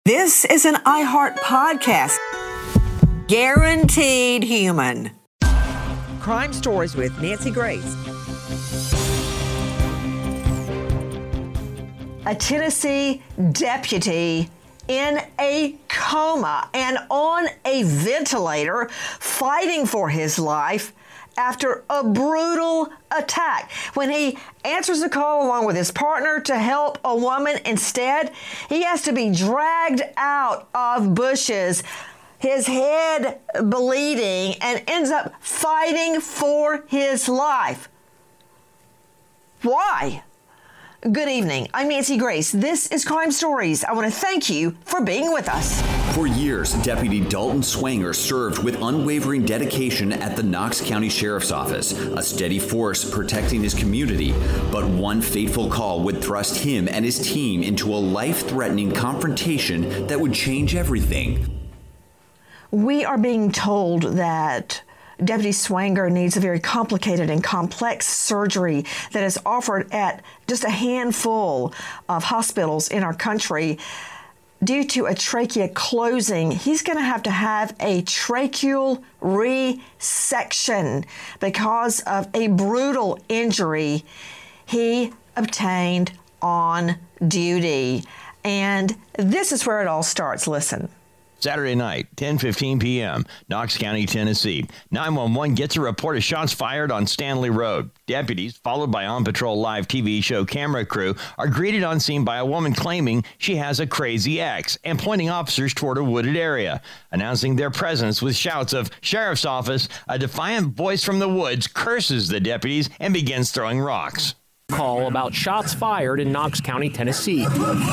This is an iHeart podcast. Guaranteed human. Crime Stories with Nancy Grace. A Tennessee deputy in a coma and on a ventilator fighting for his life after a brutal attack. When he answers the call along with his partner to help a woman, instead, he has to be dragged out of bushes, his head bleeding, and ends up fighting for his life. Why? Good evening. I'm Nancy Grace. This is Crime Stories. I want to thank you for being with us. For years, Deputy Dalton Swanger served with unwavering dedication at the Knox County Sheriff's Office, a steady force protecting his community. But one fateful call would thrust him and his team into a life-threatening confrontation that would change everything. We are being told that Deputy Swanger needs a very complicated and complex surgery that is offered at just a handful of hospitals in our country. Due to a trachea closing, he's going to have a tracheal resection because of a brutal injury he obtained on duty. And this is where it all starts. Listen. Saturday night, 10:15 p.m., Knox County, Tennessee. 911 gets a report of shots fired on Stanley Road. Deputies, followed by On Patrol Live TV show camera crew, are greeted on scene by a woman claiming she has a crazy ex and pointing officers toward a wooded area. Announcing their presence with shouts of "Sheriff's Office," a defiant voice from the woods curses the deputies and begins throwing rocks. Call about shots fired in Knox County, Tennessee.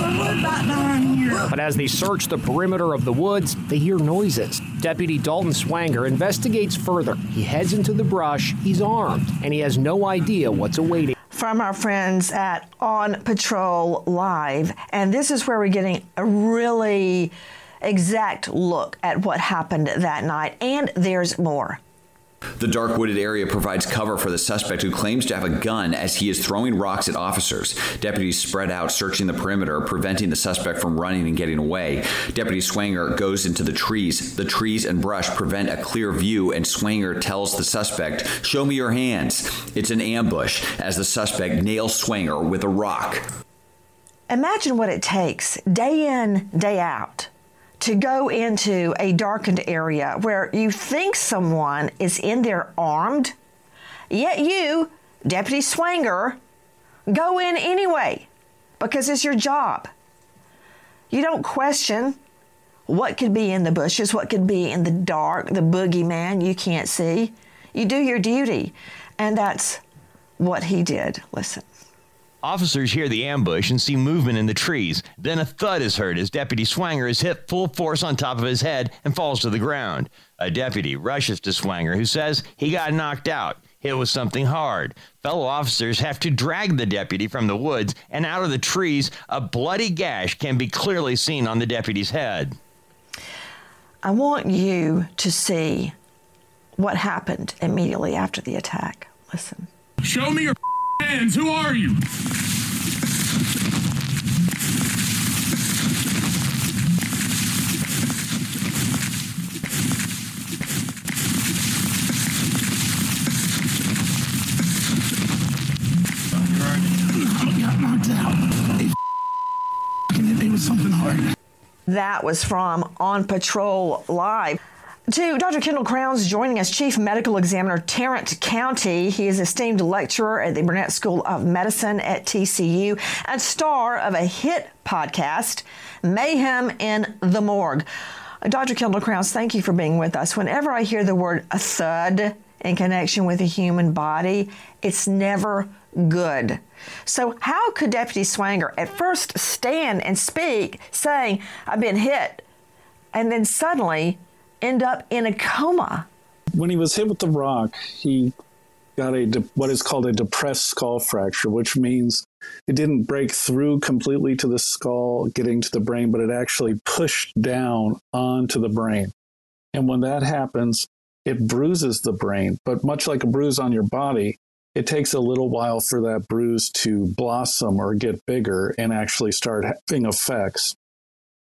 But as they search the perimeter of the woods, they hear noises. Deputy Dalton Swanger investigates further. He heads into the brush. He's armed, and he has no idea what's awaiting. From our friends at On Patrol Live, and this is where we're getting a really exact look at what happened that night, and there's more. The dark wooded area provides cover for the suspect who claims to have a gun as he is throwing rocks at officers. Deputies spread out searching the perimeter, preventing the suspect from running and getting away. Deputy Swanger goes into the trees. The trees and brush prevent a clear view, and Swanger tells the suspect, "Show me your hands." It's an ambush as the suspect nails Swanger with a rock. Imagine what it takes day in, day out to go into a darkened area where you think someone is in there armed, yet you, Deputy Swanger, go in anyway because it's your job. You don't question what could be in the bushes, what could be in the dark, the boogeyman you can't see. You do your duty, and that's what he did. Listen. Officers hear the ambush and see movement in the trees. Then a thud is heard as Deputy Swanger is hit full force on top of his head and falls to the ground. A deputy rushes to Swanger, who says he got knocked out, hit with something hard. Fellow officers have to drag the deputy from the woods and out of the trees. A bloody gash can be clearly seen on the deputy's head. I want you to see what happened immediately after the attack. Listen. Show me your hands. Who are you? I got knocked out. It was something hard. That was from On Patrol Live. To Dr. Kendall Crowns joining us, Chief Medical Examiner, Tarrant County. He is esteemed lecturer at the Burnett School of Medicine at TCU and star of a hit podcast, Mayhem in the Morgue. Dr. Kendall Crowns, thank you for being with us. Whenever I hear the word a thud in connection with the human body, it's never good. So how could Deputy Swanger at first stand and speak saying, "I've been hit," and then suddenly end up in a coma? When he was hit with the rock, he got what is called a depressed skull fracture, which means it didn't break through completely to the skull, getting to the brain, but it actually pushed down onto the brain. And when that happens, it bruises the brain. But much like a bruise on your body, it takes a little while for that bruise to blossom or get bigger and actually start having effects.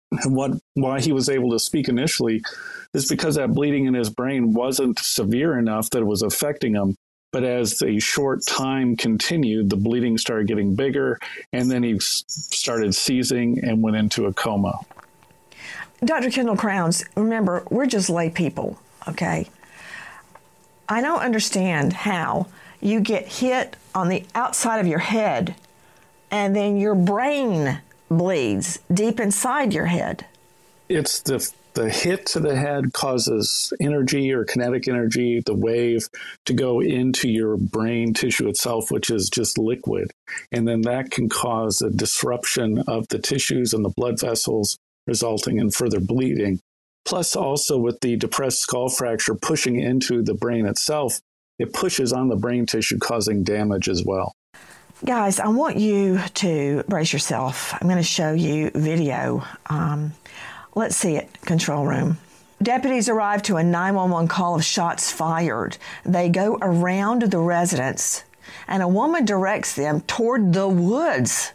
And why he was able to speak initially is because that bleeding in his brain wasn't severe enough that it was affecting him. But as the short time continued, the bleeding started getting bigger, and then he started seizing and went into a coma. Dr. Kendall Crowns, remember, we're just lay people, okay? I don't understand how you get hit on the outside of your head and then your brain bleeds deep inside your head. It's the hit to the head causes energy or kinetic energy, the wave, to go into your brain tissue itself, which is just liquid. And then that can cause a disruption of the tissues and the blood vessels, resulting in further bleeding. Plus, also with the depressed skull fracture pushing into the brain itself, it pushes on the brain tissue, causing damage as well. Guys, I want you to brace yourself. I'm going to show you video. Let's see it, control room. Deputies arrive to a 911 call of shots fired. They go around the residence, and a woman directs them toward the woods.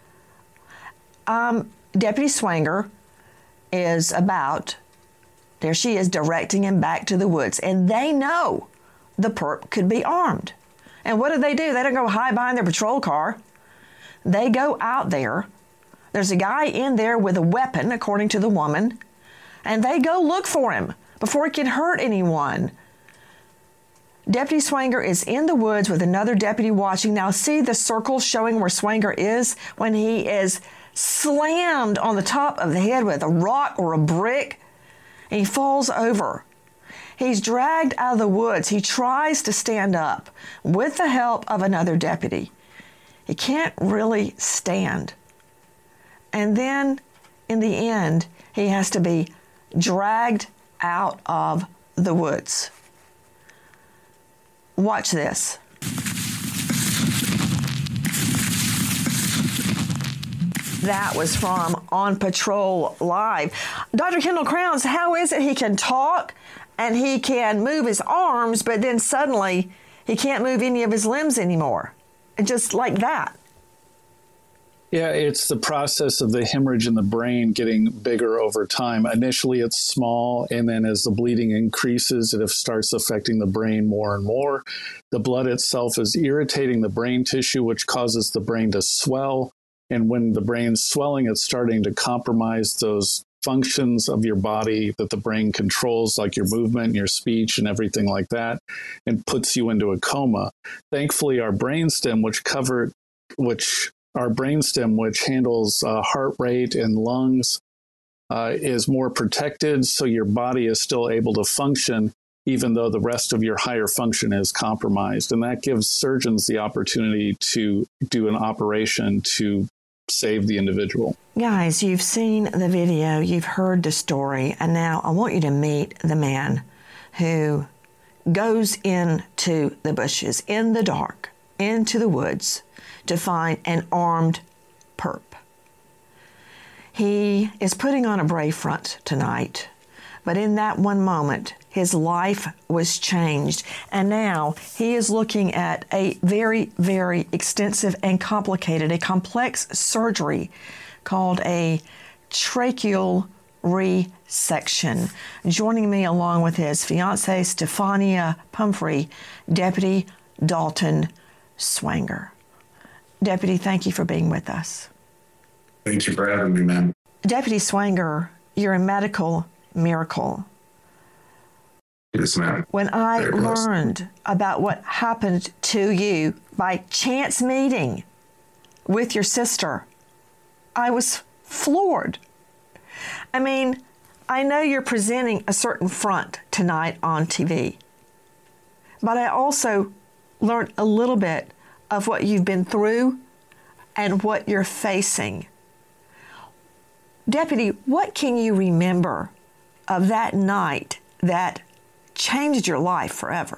Deputy Swanger is there she is, directing him back to the woods. And they know the perp could be armed. And what do? They don't go hide behind their patrol car. They go out there. There's a guy in there with a weapon, according to the woman, and they go look for him before he can hurt anyone. Deputy Swanger is in the woods with another deputy watching. Now see the circle showing where Swanger is when he is slammed on the top of the head with a rock or a brick, and he falls over. He's dragged out of the woods. He tries to stand up with the help of another deputy. He can't really stand. And then, in the end, he has to be dragged out of the woods. Watch this. That was from On Patrol Live. Dr. Kendall Crowns, how is it he can talk and he can move his arms, but then suddenly he can't move any of his limbs anymore? Just like that. Yeah, it's the process of the hemorrhage in the brain getting bigger over time. Initially, it's small, and then as the bleeding increases, it starts affecting the brain more and more. The blood itself is irritating the brain tissue, which causes the brain to swell. And when the brain's swelling, it's starting to compromise those functions of your body that the brain controls, like your movement, your speech, and everything like that, and puts you into a coma. Thankfully, our brainstem, which handles heart rate and lungs, is more protected, so your body is still able to function even though the rest of your higher function is compromised. And that gives surgeons the opportunity to do an operation to save the individual. Guys, you've seen the video, you've heard the story, and now I want you to meet the man who goes into the bushes, in the dark, into the woods, to find an armed perp. He is putting on a brave front tonight, but in that one moment, his life was changed, and now he is looking at a very, very extensive and complicated, a complex surgery called a tracheal resection. Joining me along with his fiancée, Stefania Pumphrey, Deputy Dalton Swanger. Deputy, thank you for being with us. Thank you for having me, ma'am. Deputy Swanger, you're a medical miracle. Yes, ma'am. When I learned about what happened to you by chance meeting with your sister, I was floored. I mean, I know you're presenting a certain front tonight on TV, but I also learned a little bit of what you've been through and what you're facing. Deputy, what can you remember of that night that changed your life forever?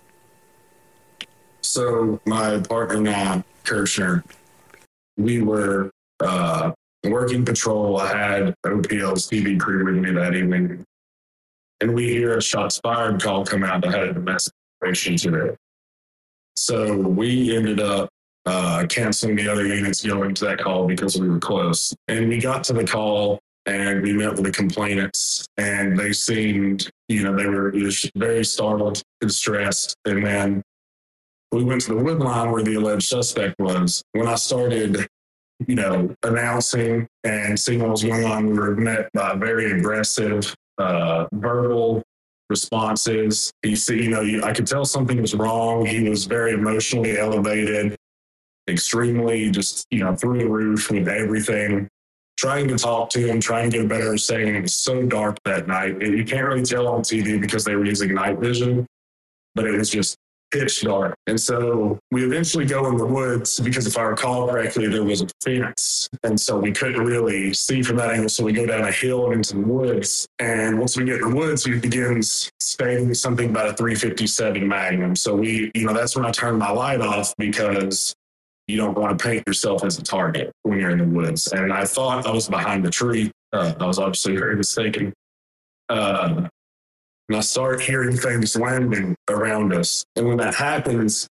So my partner now, Kirshner, we were working patrol. I had OPL's TV crew with me that evening, and we hear a shots fired call come out that had a domestic situation today. So we ended up canceling the other units going to that call because we were close. And we got to the call, and we met with the complainants, and they seemed, they were just very startled and stressed. And then we went to the wood line where the alleged suspect was. When I started, announcing and seeing what was going on, we were met by very aggressive verbal responses. I could tell something was wrong. He was very emotionally elevated, extremely just, through the roof with everything. Trying to talk to him, trying to get a better understanding. It was so dark that night. You can't really tell on TV because they were using night vision, but it was just pitch dark. And so we eventually go in the woods because if I recall correctly, there was a fence. And so we couldn't really see from that angle. So we go down a hill and into the woods. And once we get in the woods, he begins stating something about a .357 Magnum. So that's when I turned my light off because you don't want to paint yourself as a target when you're in the woods. And I thought I was behind the tree. I was obviously very mistaken. And I start hearing things landing around us. And when that happens,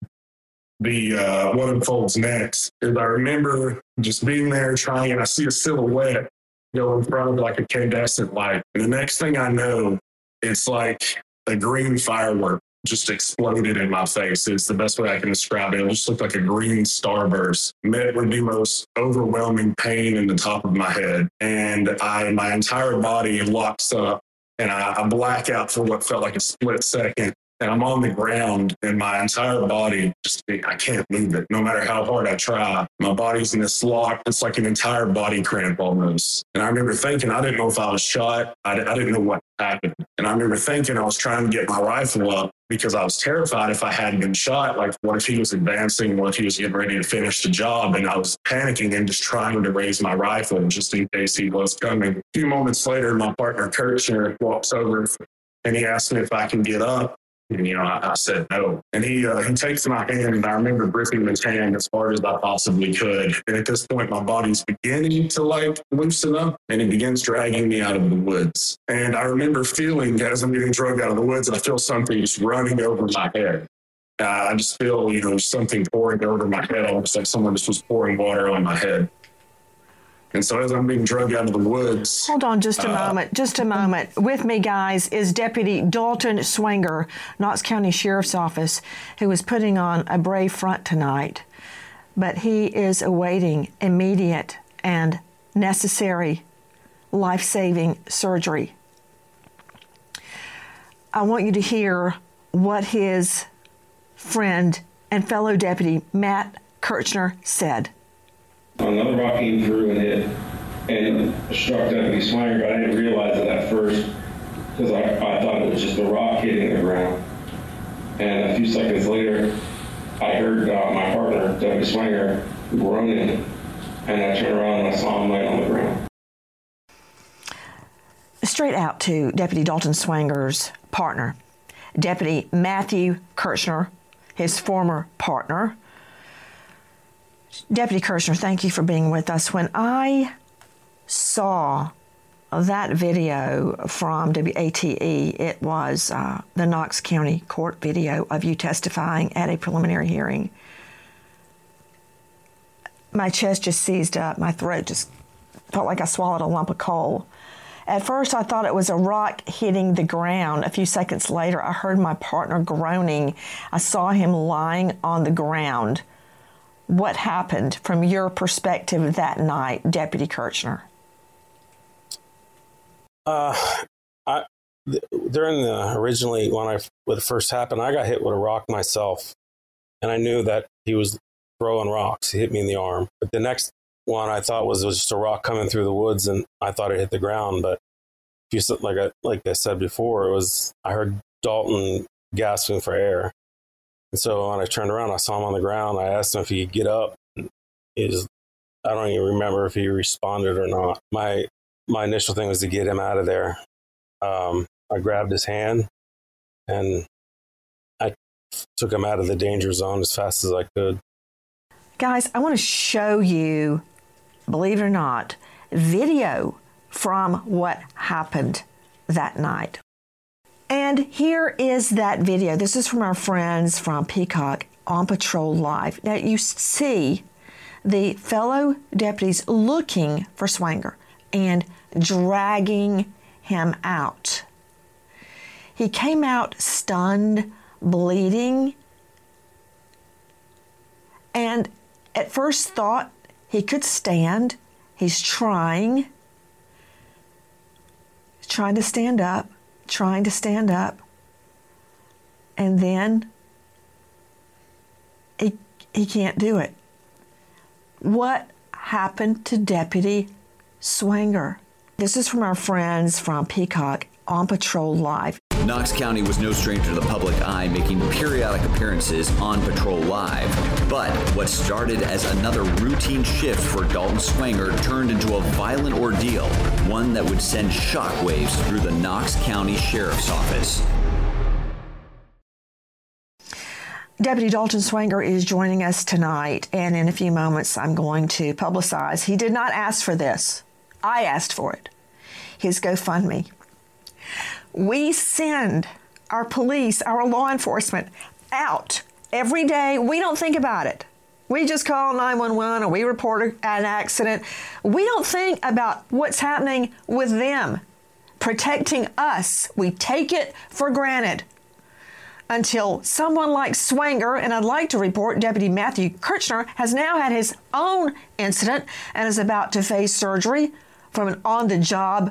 what unfolds next is I remember just being there trying, and I see a silhouette go in front of like a incandescent light. And the next thing I know, it's like a green firework just exploded in my face. It's the best way I can describe it. It just looked like a green starburst, met with the most overwhelming pain in the top of my head. And my entire body locks up and I black out for what felt like a split second. And I'm on the ground and my entire body I can't move it. No matter how hard I try, my body's in this lock. It's like an entire body cramp almost. And I remember thinking, I didn't know if I was shot. I didn't know what happened. And I remember thinking I was trying to get my rifle up because I was terrified if I hadn't been shot. Like, what if he was advancing? What if he was getting ready to finish the job? And I was panicking and just trying to raise my rifle just in case he was coming. A few moments later, my partner, Kirchner, walks over and he asked me if I can get up. And, I said no. And he takes my hand, and I remember gripping his hand as hard as I possibly could. And at this point, my body's beginning to loosen up, and he begins dragging me out of the woods. And I remember feeling, as I'm getting dragged out of the woods, I feel something just running over my head. I just feel, something pouring over my head, almost like someone just was pouring water on my head. And so as I'm being dragged out of the woods... Hold on just a moment. With me, guys, is Deputy Dalton Swanger, Knox County Sheriff's Office, who is putting on a brave front tonight. But he is awaiting immediate and necessary life-saving surgery. I want you to hear what his friend and fellow deputy, Matt Kirchner, said. Another rock came through and hit and struck Deputy Swanger, but I didn't realize it at first because I thought it was just a rock hitting the ground. And a few seconds later, I heard my partner, Deputy Swanger, groaning, and I turned around and I saw him laying on the ground. Straight out to Deputy Dalton Swanger's partner, Deputy Matthew Kirchner, his former partner. Deputy Kirchner, thank you for being with us. When I saw that video from WATE, it was the Knox County Court video of you testifying at a preliminary hearing. My chest just seized up. My throat just felt like I swallowed a lump of coal. At first, I thought it was a rock hitting the ground. A few seconds later, I heard my partner groaning. I saw him lying on the ground. What happened from your perspective that night, Deputy Kirchner? Originally, when it first happened, I got hit with a rock myself, and I knew that he was throwing rocks. He hit me in the arm. But the next one I thought was just a rock coming through the woods, and I thought it hit the ground. But like I said before, I heard Dalton gasping for air. And so when I turned around, I saw him on the ground. I asked him if he could get up. I don't even remember if he responded or not. My initial thing was to get him out of there. I grabbed his hand and I took him out of the danger zone as fast as I could. Guys, I want to show you, believe it or not, video from what happened that night. And here is that video. This is from our friends from Peacock on Patrol Live. Now, you see the fellow deputies looking for Swanger and dragging him out. He came out stunned, bleeding, and at first thought he could stand. He's trying to stand up, and then he can't do it. What happened to Deputy Swanger? This is from our friends from Peacock on Patrol Live. Knox County was no stranger to the public eye, making periodic appearances on Patrol Live. But what started as another routine shift for Dalton Swanger turned into a violent ordeal, one that would send shockwaves through the Knox County Sheriff's Office. Deputy Dalton Swanger is joining us tonight, and in a few moments I'm going to publicize. He did not ask for this. I asked for it. His GoFundMe. We send our police, our law enforcement out every day. We don't think about it. We just call 911 or we report an accident. We don't think about what's happening with them, protecting us. We take it for granted until someone like Swanger, and I'd like to report Deputy Matthew Kirchner, has now had his own incident and is about to face surgery from an on-the-job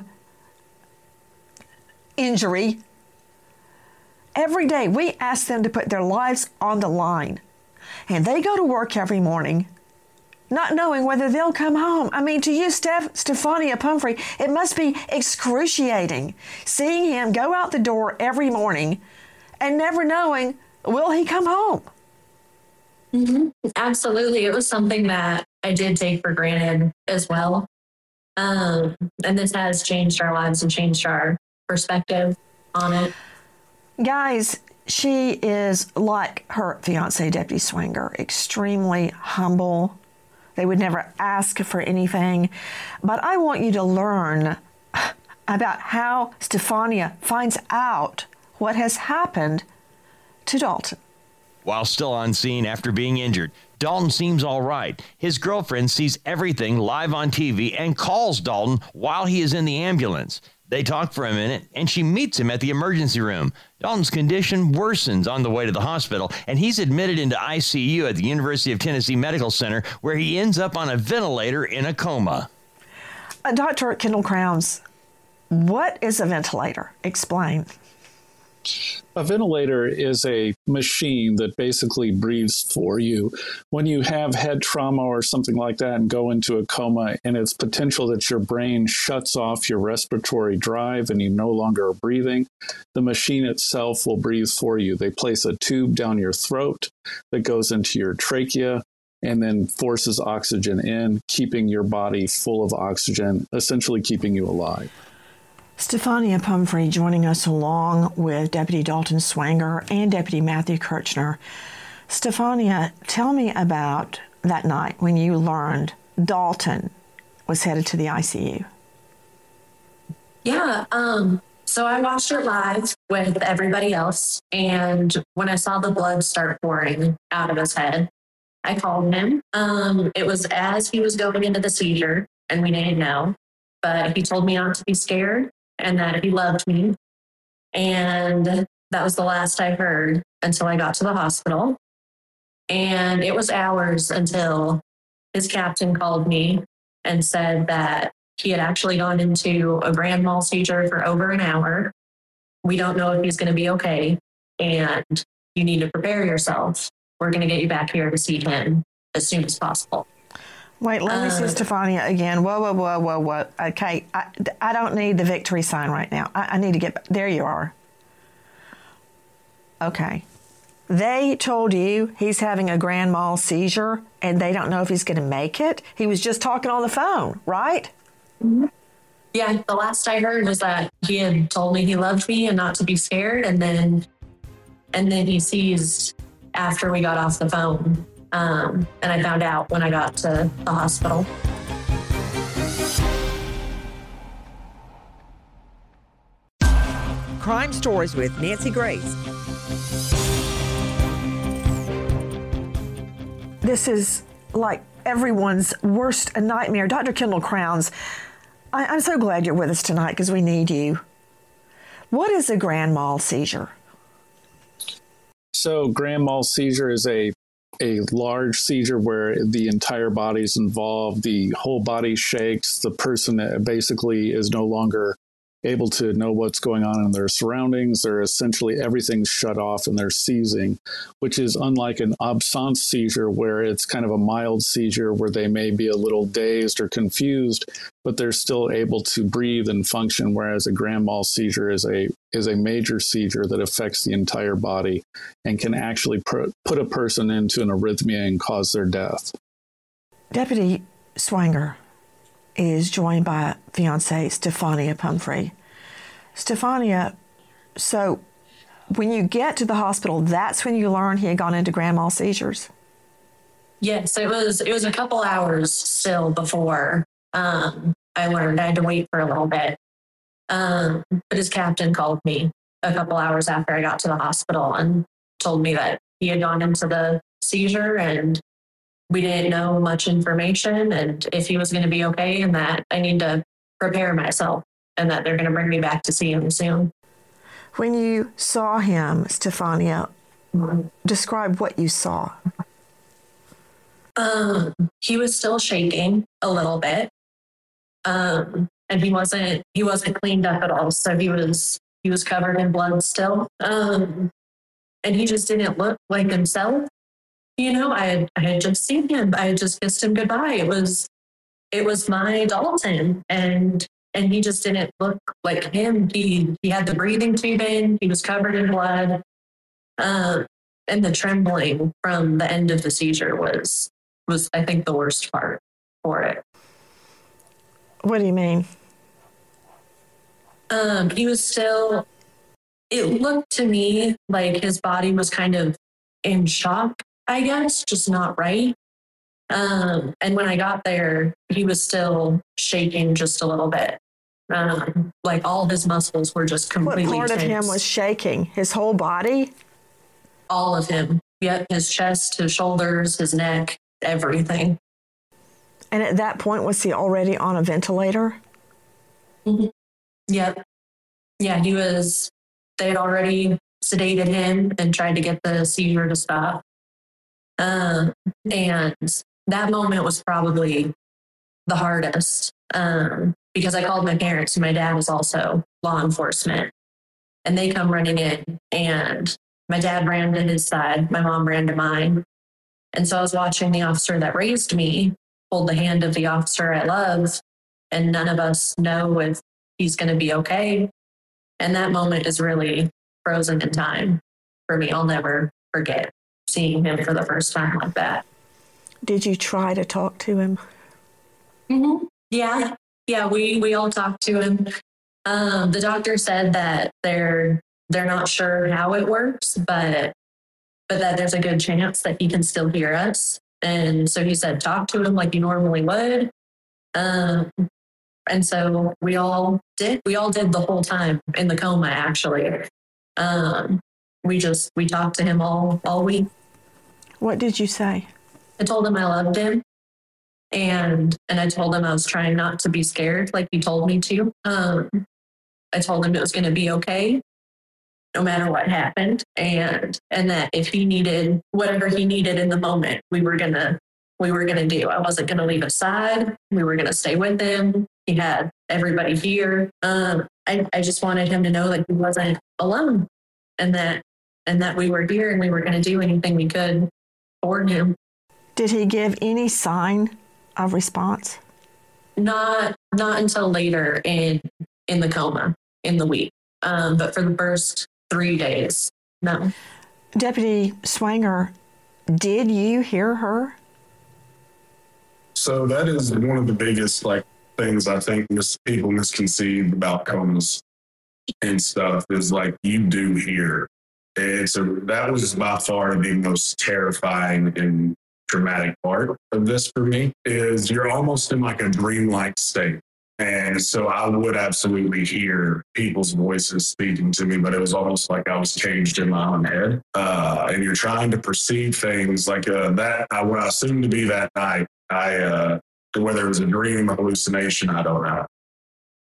injury. Every day we ask them to put their lives on the line, and they go to work every morning not knowing whether they'll come home. I mean, to you, Stefania Pumphrey, it must be excruciating seeing him go out the door every morning and never knowing, will he come home? Mm-hmm. Absolutely. It was something that I did take for granted as well. And this has changed our lives and changed our perspective on it. Guys, she is like her fiance, Deputy Swanger, extremely humble. They would never ask for anything. But I want you to learn about how Stefania finds out what has happened to Dalton. While still on scene after being injured, Dalton seems all right. His girlfriend sees everything live on TV and calls Dalton while he is in the ambulance. They talk for a minute, and she meets him at the emergency room. Dalton's condition worsens on the way to the hospital, and he's admitted into ICU at the University of Tennessee Medical Center, where he ends up on a ventilator in a coma. Dr. Kendall Crowns, what is a ventilator? Explain. A ventilator is a machine that basically breathes for you. When you have head trauma or something like that and go into a coma, and it's potential that your brain shuts off your respiratory drive and you no longer are breathing, the machine itself will breathe for you. They place a tube down your throat that goes into your trachea and then forces oxygen in, keeping your body full of oxygen, essentially keeping you alive. Stefania Pumphrey joining us along with Deputy Dalton Swanger and Deputy Matthew Kirchner. Stefania, tell me about that night when you learned Dalton was headed to the ICU. Yeah, so I watched it live with everybody else, and when I saw the blood start pouring out of his head, I called him. It was as he was going into the seizure, and we didn't know, but he told me not to be scared and that he loved me. And that was the last I heard until I got to the hospital. And it was hours until his captain called me and said that he had actually gone into a grand mal seizure for over an hour. We don't know if he's going to be okay, and you need to prepare yourself. We're going to get you back here to see him as soon as possible. Wait, let me see Stefania again. Whoa. Okay, I don't need the victory sign right now. I need to get, there you are. Okay. They told you he's having a grand mal seizure and they don't know if he's going to make it. He was just talking on the phone, right? Mm-hmm. Yeah, the last I heard was that he had told me he loved me and not to be scared, and then he seized after we got off the phone. And I found out when I got to the hospital. Crime Stories with Nancy Grace. This is like everyone's worst nightmare. Dr. Kendall Crowns, I'm so glad you're with us tonight because we need you. What is a grand mal seizure? So grand mal seizure is a large seizure where the entire body is involved. The whole body shakes. The person basically is no longer able to know what's going on in their surroundings. They're essentially, everything's shut off and they're seizing, which is unlike an absence seizure where it's kind of a mild seizure where they may be a little dazed or confused, but they're still able to breathe and function, whereas a grand mal seizure is a major seizure that affects the entire body and can actually put a person into an arrhythmia and cause their death. Deputy Swanger is joined by fiancée Stefania Pumphrey. Stefania, so when you get to the hospital, that's when you learn he had gone into grand mal seizures? Yes, it was a couple hours still before I learned. I had to wait for a little bit. But his captain called me a couple hours after I got to the hospital and told me that he had gone into the seizure and we didn't know much information and if he was going to be okay and that I need to prepare myself and that they're going to bring me back to see him soon. When you saw him, Stefania, describe what you saw. He was still shaking a little bit. And he wasn't cleaned up at all. So he was covered in blood still. And he just didn't look like himself. You know, I had just seen him. I had just kissed him goodbye. It was my Dalton, and he just didn't look like him. He had the breathing tube in. He was covered in blood, and the trembling from the end of the seizure was I think the worst part for it. What do you mean? He was still. It looked to me like his body was kind of in shock, I guess, just not right. And when I got there, he was still shaking just a little bit. Like all his muscles were just completely What part tense. of him was shaking? His whole body? All of him. Yep, his chest, his shoulders, his neck, everything. And at that point, was he already on a ventilator? Mm-hmm. Yep. Yeah, he was. They had already sedated him and tried to get the seizure to stop. And that moment was probably the hardest because I called my parents. My dad is also law enforcement, and they come running in. And my dad ran to his side. My mom ran to mine. And so I was watching the officer that raised me hold the hand of the officer I love, and none of us know if he's going to be okay. And that moment is really frozen in time for me. I'll never forget seeing him for the first time like that. Did you try to talk to him? Mm-hmm. Yeah. Yeah, we all talked to him. The doctor said that they're not sure how it works, but that there's a good chance that he can still hear us. And so he said, talk to him like you normally would. And so we all did the whole time in the coma, actually. We talked to him all week. What did you say? I told him I loved him. And I told him I was trying not to be scared like he told me to. I told him it was going to be okay no matter what happened. And that if he needed whatever he needed in the moment, we were going to do. I wasn't going to leave his side. We were going to stay with him. He had everybody here. I just wanted him to know that he wasn't alone and that we were here and we were going to do anything we could for him. Did he give any sign of response? Not until later in the coma in the week. But for the first 3 days, no. Deputy Swanger, did you hear her? So that is one of the biggest things I think people misconceive about comas and stuff is you do hear. And so that was by far the most terrifying and traumatic part of this for me is you're almost in a dreamlike state. And so I would absolutely hear people's voices speaking to me, but it was almost like I was caged in my own head. And you're trying to perceive things what I assumed to be that night. Whether it was a dream or hallucination, I don't know.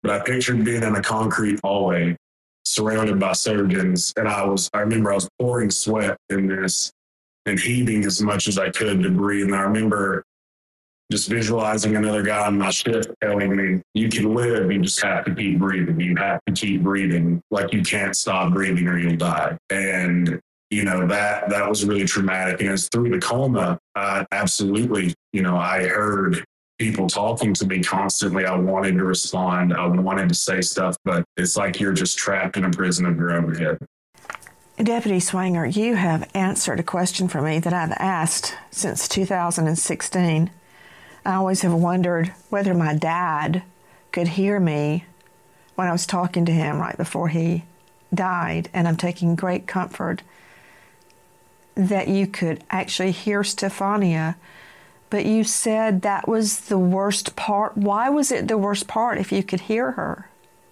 but I pictured being in a concrete hallway surrounded by surgeons. And I remember I was pouring sweat in this and heaving as much as I could to breathe. And I remember just visualizing another guy on my shift telling me, you can live, you just have to keep breathing. You have to keep breathing. Like, you can't stop breathing or you'll die. And, that was really traumatic. And it's through the coma, absolutely, I heard people talking to me constantly. I wanted to respond. I wanted to say stuff, but it's like you're just trapped in a prison of your own head. Deputy Swanger, you have answered a question for me that I've asked since 2016. I always have wondered whether my dad could hear me when I was talking to him right before he died, and I'm taking great comfort that you could actually hear Stefania, but you said that was the worst part. Why was it the worst part if you could hear her?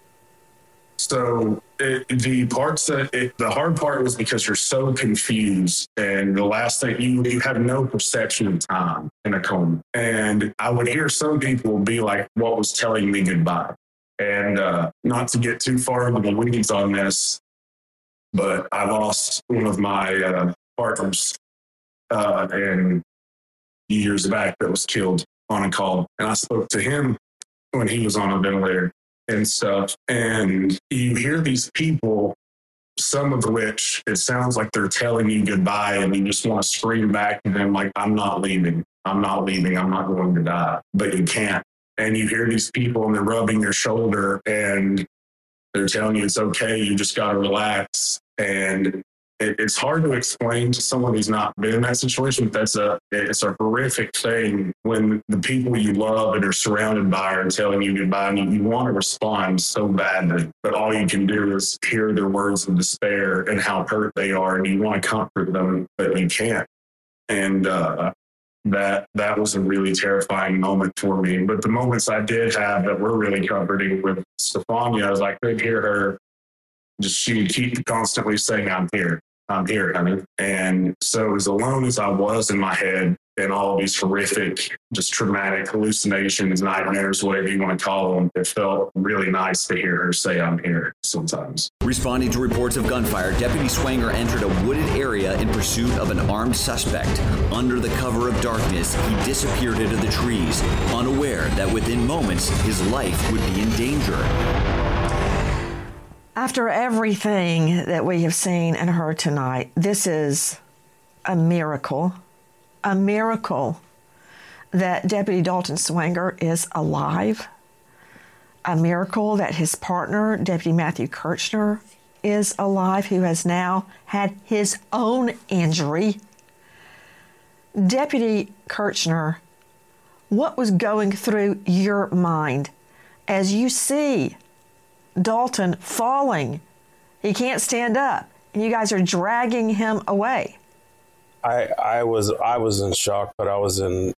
So the hard part was because you're so confused, and the last thing you have no perception of time in a coma. And I would hear some people be like, what was telling me goodbye? And not to get too far into the weeds on this, but I lost one of my partners and years back that was killed on a call. And I spoke to him when he was on a ventilator and stuff. And you hear these people, some of which it sounds like they're telling you goodbye, and you just want to scream back to them like, I'm not leaving. I'm not leaving. I'm not going to die. But you can't. And you hear these people and they're rubbing your shoulder and they're telling you it's okay. You just got to relax. And it's hard to explain to someone who's not been in that situation, but it's a horrific thing when the people you love and are surrounded by are telling you goodbye, and you want to respond so badly, but all you can do is hear their words of despair and how hurt they are, and you want to comfort them, but you can't. And that was a really terrifying moment for me. But the moments I did have that were really comforting with Stefania, as I could hear her, she would keep constantly saying, I'm here, honey. And so as alone as I was in my head and all these horrific, just traumatic hallucinations, nightmares, whatever you want to call them, it felt really nice to hear her say, I'm here sometimes. Responding to reports of gunfire, Deputy Swanger entered a wooded area in pursuit of an armed suspect. Under the cover of darkness, he disappeared into the trees, unaware that within moments, his life would be in danger. After everything that we have seen and heard tonight, this is a miracle that Deputy Dalton Swanger is alive, a miracle that his partner, Deputy Matthew Kirchner, is alive, who has now had his own injury. Deputy Kirchner, what was going through your mind as you see Dalton falling? He can't stand up, and you guys are dragging him away. I was in shock, but I was in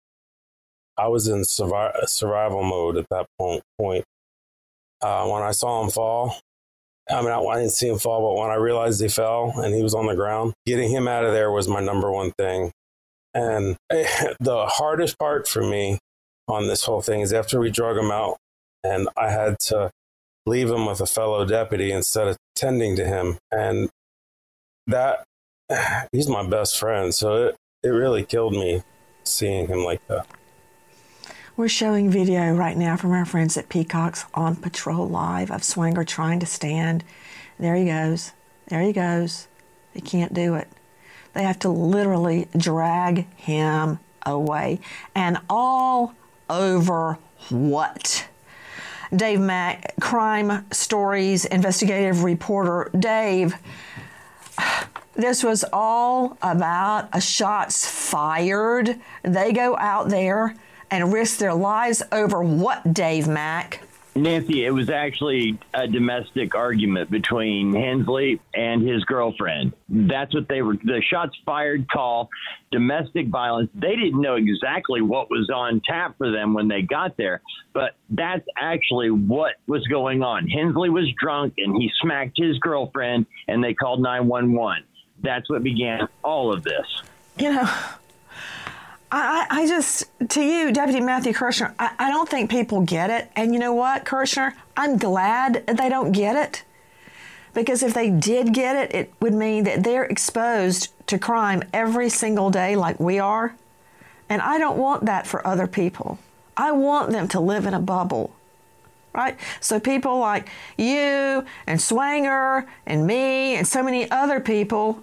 survival mode at that point. When I saw him fall, I didn't see him fall, but when I realized he fell and he was on the ground, getting him out of there was my number one thing. And the hardest part for me on this whole thing is after we drug him out, and I had to leave him with a fellow deputy instead of tending to him. And that, he's my best friend. So it really killed me seeing him like that. We're showing video right now from our friends at Peacock's On Patrol Live of Swanger trying to stand. There he goes. There he goes. He can't do it. They have to literally drag him away. And all over what? Dave Mack, Crime Stories investigative reporter. Dave, this was all about a shots fired. They go out there and risk their lives over what, Dave Mack? Nancy, it was actually a domestic argument between Hensley and his girlfriend. That's what they were, the shots fired call, domestic violence. They didn't know exactly what was on tap for them when they got there, but that's actually what was going on. Hensley was drunk and he smacked his girlfriend and they called 911. That's what began all of this. You know, I just, to you, Deputy Matthew Kirschner, I don't think people get it. And you know what, Kirschner? I'm glad they don't get it. Because if they did get it, it would mean that they're exposed to crime every single day like we are. And I don't want that for other people. I want them to live in a bubble, right? So people like you and Swanger and me and so many other people,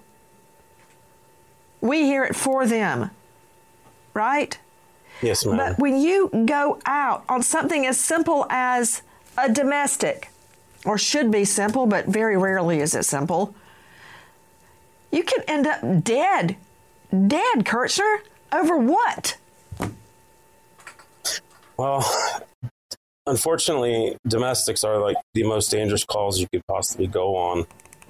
we hear it for them, right? Yes, ma'am. But when you go out on something as simple as a domestic, or should be simple, but very rarely is it simple, you can end up dead, Kirschner, over what? Well, unfortunately, domestics are like the most dangerous calls you could possibly go on.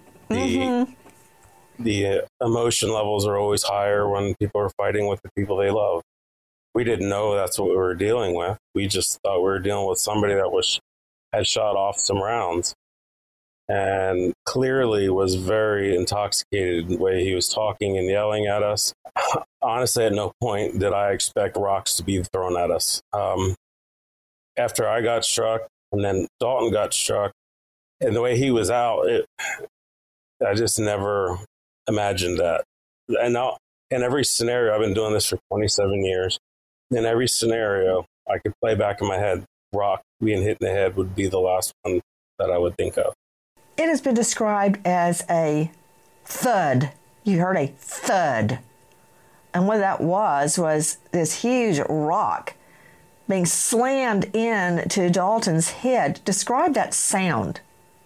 The emotion levels are always higher when people are fighting with the people they love. We didn't know that's what we were dealing with. We just thought we were dealing with somebody that had shot off some rounds and clearly was very intoxicated in the way he was talking and yelling at us. Honestly, at no point did I expect rocks to be thrown at us. After I got struck and then Dalton got struck, and the way he was out, I just never imagined that. And now, in every scenario, I've been doing this for 27 years. In every scenario, I could play back in my head, rock being hit in the head would be the last one that I would think of. It has been described as a thud. You heard a thud. And what that was this huge rock being slammed into Dalton's head. Describe that sound.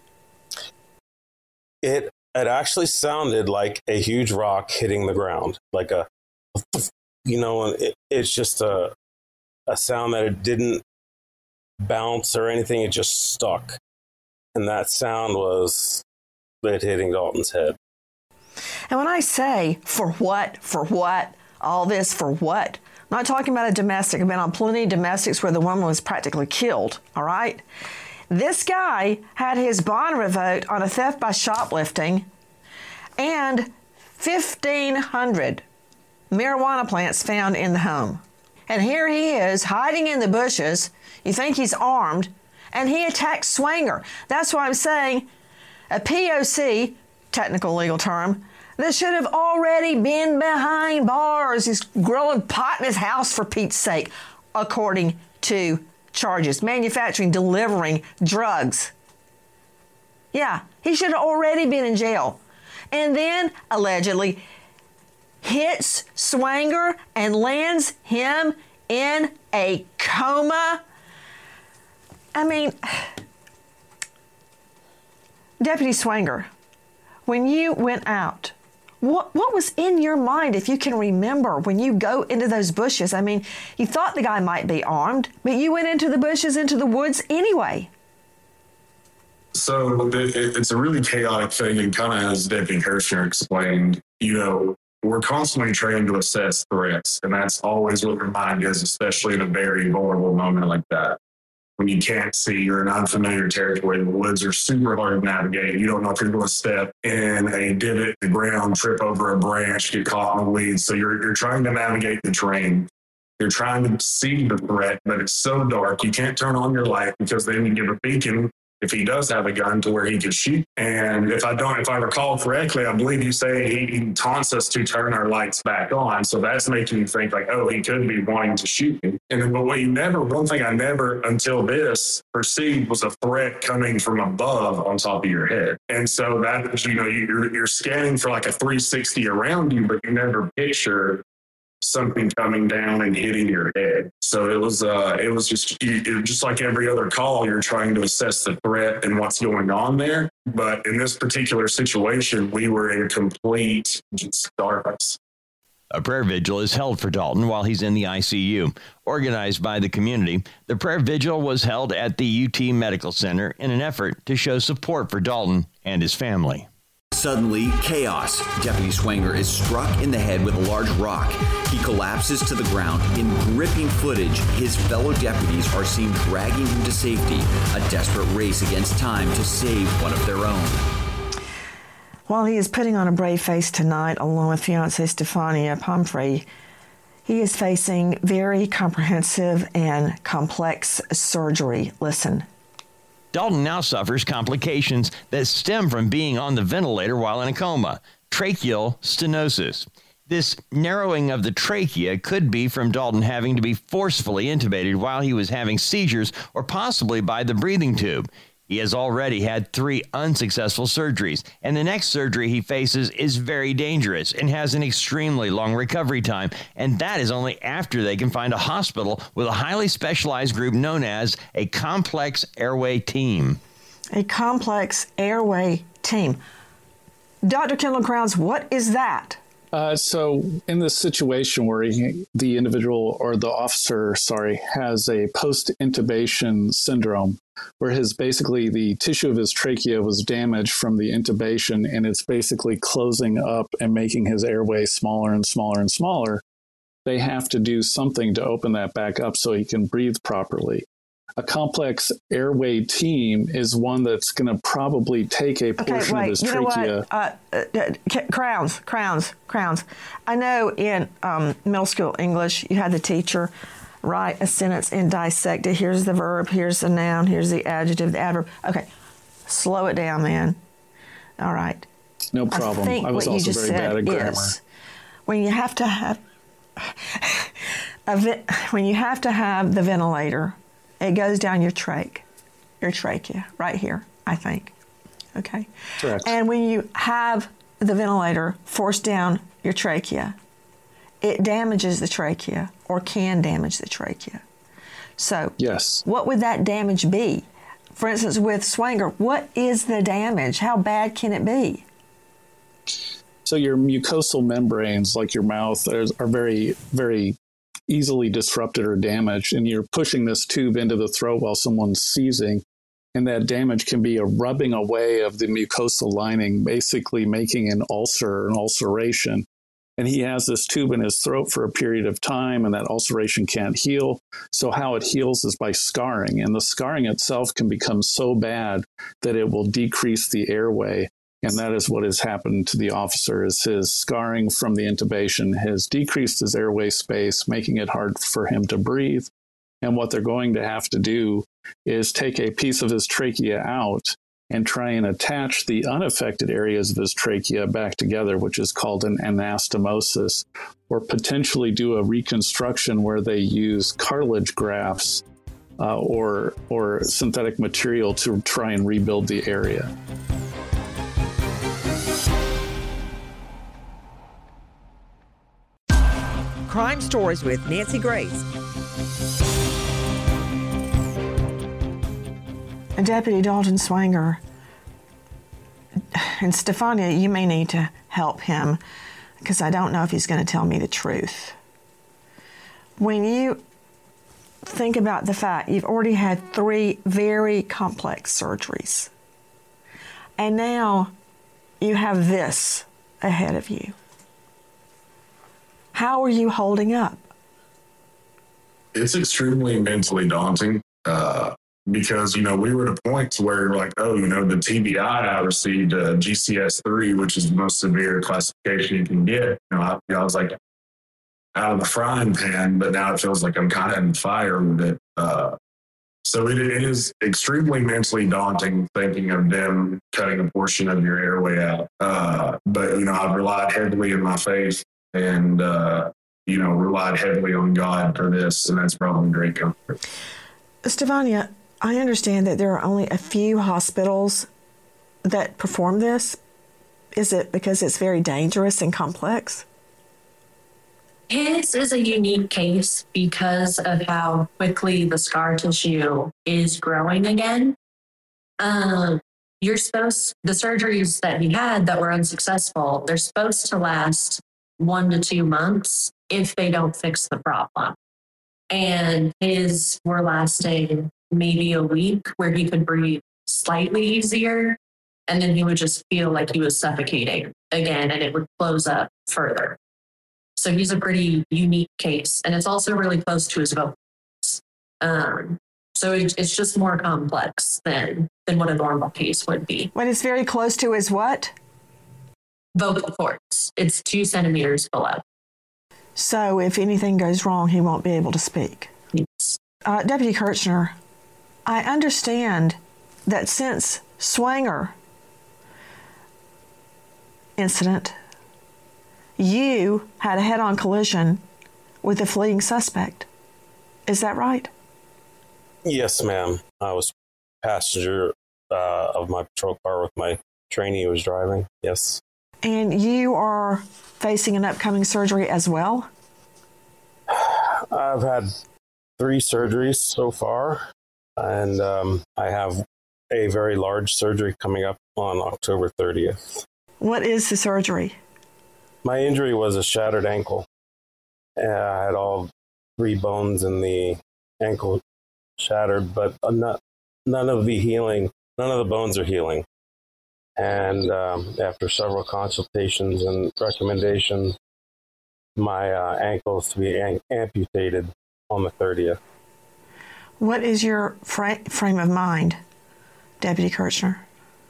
It actually sounded like a huge rock hitting the ground, like it's just a sound that it didn't bounce or anything. It just stuck. And that sound was it hitting Dalton's head. And when I say, for what, all this for what? I'm not talking about a domestic. I've been on plenty of domestics where the woman was practically killed, all right? This guy had his bond revoked on a theft by shoplifting and 1,500 marijuana plants found in the home. And here he is hiding in the bushes. You think he's armed, and he attacks Swanger. That's why I'm saying a POC, technical legal term, that should have already been behind bars. He's growing pot in his house, for Pete's sake, according to charges. Manufacturing, delivering drugs. Yeah, he should have already been in jail. And then, allegedly, hits Swanger and lands him in a coma. I mean, Deputy Swanger, when you went out, what was in your mind, if you can remember, when you go into those bushes? I mean, you thought the guy might be armed, but you went into the bushes, into the woods anyway. So it's a really chaotic thing, and kind of as Deputy Kirschner explained, we're constantly trained to assess threats, and that's always what your mind is, especially in a very vulnerable moment like that. When you can't see, you're in unfamiliar territory. The woods are super hard to navigate. You don't know if you're going to step in a divot, the ground, trip over a branch, get caught in the weeds. So you're trying to navigate the terrain. You're trying to see the threat, but it's so dark. You can't turn on your light because then you give a beacon if he does have a gun to where he can shoot. And if I recall correctly, I believe you say he taunts us to turn our lights back on. So that's making you think like, oh, he could be wanting to shoot me. And then, but one thing I never until this perceived was a threat coming from above on top of your head. And so that, you're scanning for like a 360 around you, but you never picture something coming down and hitting your head. So it was just like every other call, you're trying to assess the threat and what's going on there. But in this particular situation, we were in complete darkness. A prayer vigil is held for Dalton while he's in the ICU. Organized by the community, the prayer vigil was held at the UT Medical Center in an effort to show support for Dalton and his family. Suddenly, chaos. Deputy Swanger is struck in the head with a large rock. He collapses to the ground. In gripping footage, his fellow deputies are seen dragging him to safety, a desperate race against time to save one of their own. While he is putting on a brave face tonight, along with fiancée Stefania Pumphrey, He is facing very comprehensive and complex surgery. Listen. Dalton now suffers complications that stem from being on the ventilator while in a coma, tracheal stenosis. This narrowing of the trachea could be from Dalton having to be forcefully intubated while he was having seizures or possibly by the breathing tube. He has already had 3 unsuccessful surgeries, and the next surgery he faces is very dangerous and has an extremely long recovery time, and that is only after they can find a hospital with a highly specialized group known as a complex airway team. A complex airway team. Dr. Kendall Crowns, what is that? So in this situation where the individual or the officer, has a post-intubation syndrome, where basically the tissue of his trachea was damaged from the intubation, and it's basically closing up and making his airway smaller and smaller and smaller, they have to do something to open that back up so he can breathe properly. A complex airway team is one that's going to probably take a portion of his trachea. Crowns. I know in middle school English, you had the teacher write a sentence and dissect it. Here's the verb, here's the noun, here's the adjective, the adverb. Okay, slow it down, man. All right. No problem. I was also very bad at grammar. When you have to have the ventilator, it goes down your trachea, right here, I think. Okay? Correct. And when you have the ventilator forced down your trachea, it damages the trachea or can damage the trachea. So, yes. What would that damage be? For instance, with Swanger, what is the damage? How bad can it be? So your mucosal membranes, like your mouth, are very, very easily disrupted or damaged, and you're pushing this tube into the throat while someone's seizing, and that damage can be a rubbing away of the mucosal lining, basically making an ulcer, an ulceration. And he has this tube in his throat for a period of time, and that ulceration can't heal. So how it heals is by scarring, and the scarring itself can become so bad that it will decrease the airway. And that is what has happened to the officer, is his scarring from the intubation has decreased his airway space, making it hard for him to breathe. And what they're going to have to do is take a piece of his trachea out and try and attach the unaffected areas of his trachea back together, which is called an anastomosis, or potentially do a reconstruction where they use cartilage grafts or synthetic material to try and rebuild the area. Crime Stories with Nancy Grace. Deputy Dalton Swanger, and Stefania, you may need to help him because I don't know if he's going to tell me the truth. When you think about the fact you've already had 3 very complex surgeries, and now you have this ahead of you, how are you holding up? It's extremely mentally daunting because, we were at a point to where like, the TBI I received GCS3, which is the most severe classification you can get. I was like out of the frying pan, but now it feels like I'm kind of in the fire with it. So it is extremely mentally daunting thinking of them cutting a portion of your airway out. But, I've relied heavily in my faith and, relied heavily on God for this, and that's probably great comfort. Stefania, I understand that there are only a few hospitals that perform this. Is it because it's very dangerous and complex? His is a unique case because of how quickly the scar tissue is growing again. The surgeries that he had that were unsuccessful, they're supposed to last 1 to 2 months if they don't fix the problem. And his were lasting maybe a week, where he could breathe slightly easier, and then he would just feel like he was suffocating again, and it would close up further. So he's a pretty unique case, and it's also really close to his vocals. So it's just more complex than what a normal case would be. When it's very close to his what? Vocal cords. It's 2 centimeters below. So if anything goes wrong, he won't be able to speak. Yes. Deputy Kirchner, I understand that since Swanger incident, you had a head-on collision with a fleeing suspect. Is that right? Yes, ma'am. I was passenger of my patrol car with my trainee who was driving. Yes. And you are facing an upcoming surgery as well? I've had 3 surgeries so far, and I have a very large surgery coming up on October 30th. What is the surgery? My injury was a shattered ankle. I had all 3 bones in the ankle shattered, but none of the bones are healing. And after several consultations and recommendations, my ankle is to be amputated on the 30th. What is your frame of mind, Deputy Kirchner?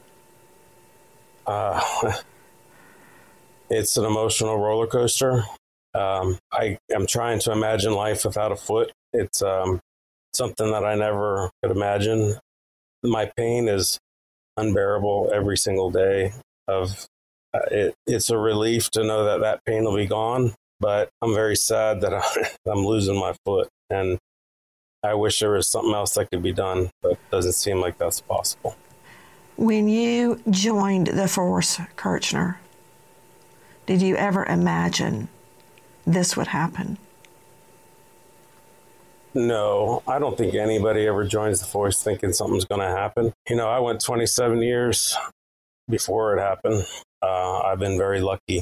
It's an emotional roller coaster. I am trying to imagine life without a foot. It's something that I never could imagine. My pain is unbearable every single day. It's a relief to know that that pain will be gone, but I'm very sad that I'm losing my foot, and I wish there was something else that could be done, but it doesn't seem like that's possible. When you joined the force, Kirchner, did you ever imagine this would happen? No, I don't think anybody ever joins the force thinking something's going to happen. I went 27 years before it happened. I've been very lucky.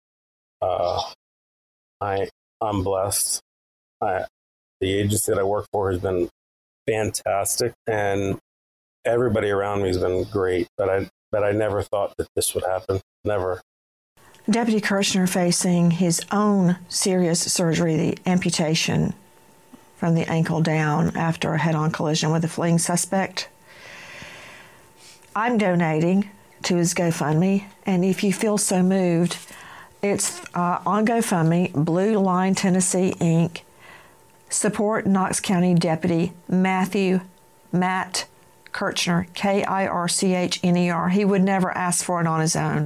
I'm blessed. The agency that I work for has been fantastic, and everybody around me has been great. But I never thought that this would happen. Never. Deputy Kirchner facing his own serious surgery, the amputation from the ankle down after a head-on collision with a fleeing suspect. I'm donating to his GoFundMe, and if you feel so moved, it's on GoFundMe, Blue Line Tennessee, Inc. Support Knox County Deputy Matt Kirchner, Kirchner. He would never ask for it on his own.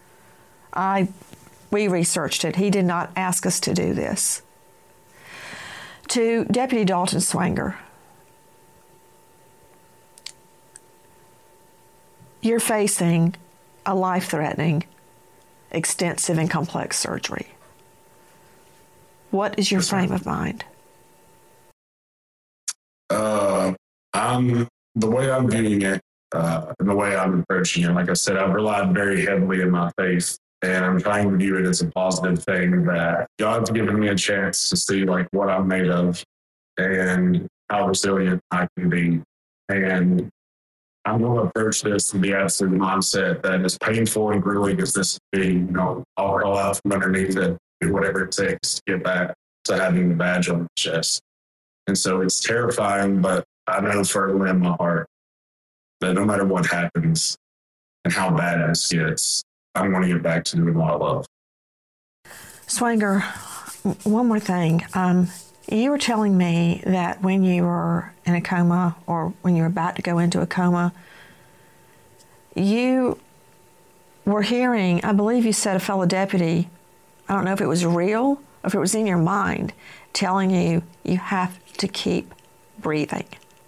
We researched it. He did not ask us to do this. To Deputy Dalton Swanger, you're facing a life-threatening, extensive, and complex surgery. What is your frame of mind? The way I'm viewing it, and the way I'm approaching it, like I said, I've relied very heavily in my faith, and I'm trying to view it as a positive thing that God's given me a chance to see what I'm made of and how resilient I can be. And I'm going to approach this with the absolute mindset that as painful and grueling as this will be, I'll crawl out from underneath it, do whatever it takes to get back to having the badge on the chest. And so it's terrifying, but I know firmly in my heart that no matter what happens and how bad this gets, I'm going to get back to doing what I love. Swanger, one more thing. You were telling me that when you were in a coma or when you were about to go into a coma, you were hearing, I believe you said a fellow deputy, I don't know if it was real or if it was in your mind, telling you you have to keep breathing.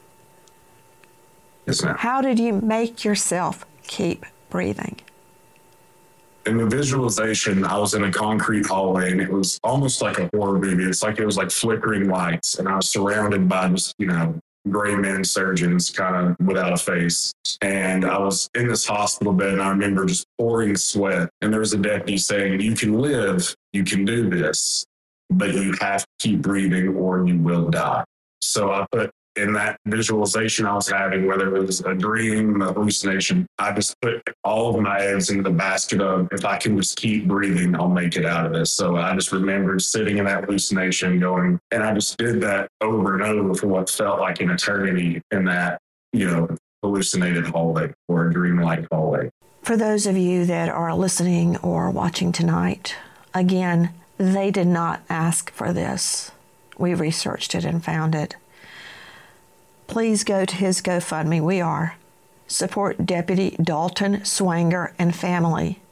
Yes, ma'am. How did you make yourself keep breathing? In the visualization, I was in a concrete hallway, and it was almost like a horror movie. It's like it was like flickering lights, and I was surrounded by just, gray men surgeons kind of without a face. And I was in this hospital bed, and I remember just pouring sweat. And there was a deputy saying, "You can live, you can do this, but you have to keep breathing or you will die." So I put in that visualization I was having, whether it was a dream, a hallucination, I just put all of my eggs into the basket of, if I can just keep breathing, I'll make it out of this. So I just remembered sitting in that hallucination going, and I just did that over and over for what felt like an eternity in that, hallucinated hallway or a dreamlike hallway. For those of you that are listening or watching tonight, again, They did not ask for this. We researched it and found it. Please go to his GoFundMe. We are. Support Deputy Dalton Swanger and family.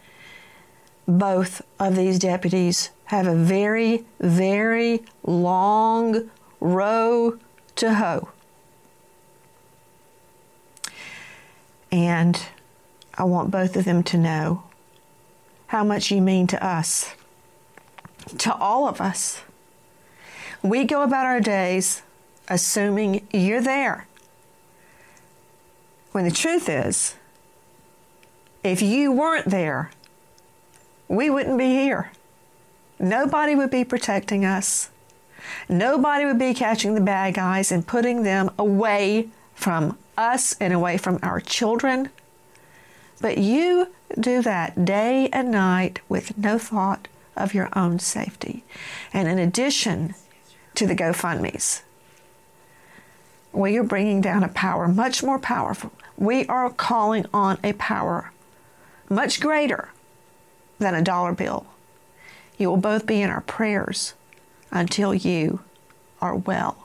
Both of these deputies have a very, very long row to hoe. And I want both of them to know how much you mean to us, to all of us. We go about our days assuming you're there, when the truth is, if you weren't there, we wouldn't be here. Nobody would be protecting us. Nobody would be catching the bad guys and putting them away from us and away from our children. But you do that day and night with no thought of your own safety. And in addition to the GoFundMes, we are bringing down a power much more powerful. We are calling on a power much greater than a dollar bill. You will both be in our prayers until you are well.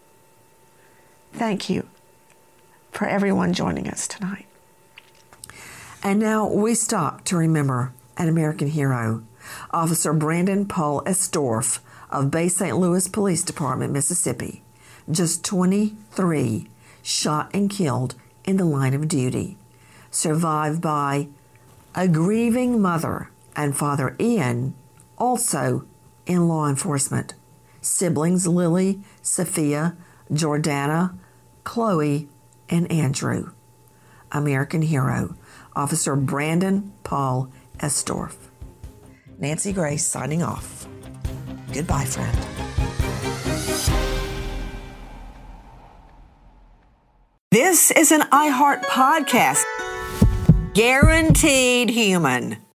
Thank you for everyone joining us tonight. And now we stop to remember an American hero, Officer Brandon Paul Estorff of Bay St. Louis Police Department, Mississippi, just 23, shot and killed in the line of duty, survived by a grieving mother and Father Ian, also in law enforcement, siblings Lily, Sophia, Jordana, Chloe, and Andrew. American hero, Officer Brandon Paul Estorff. Nancy Grace signing off. Goodbye, friend. This is an iHeart podcast. Guaranteed human.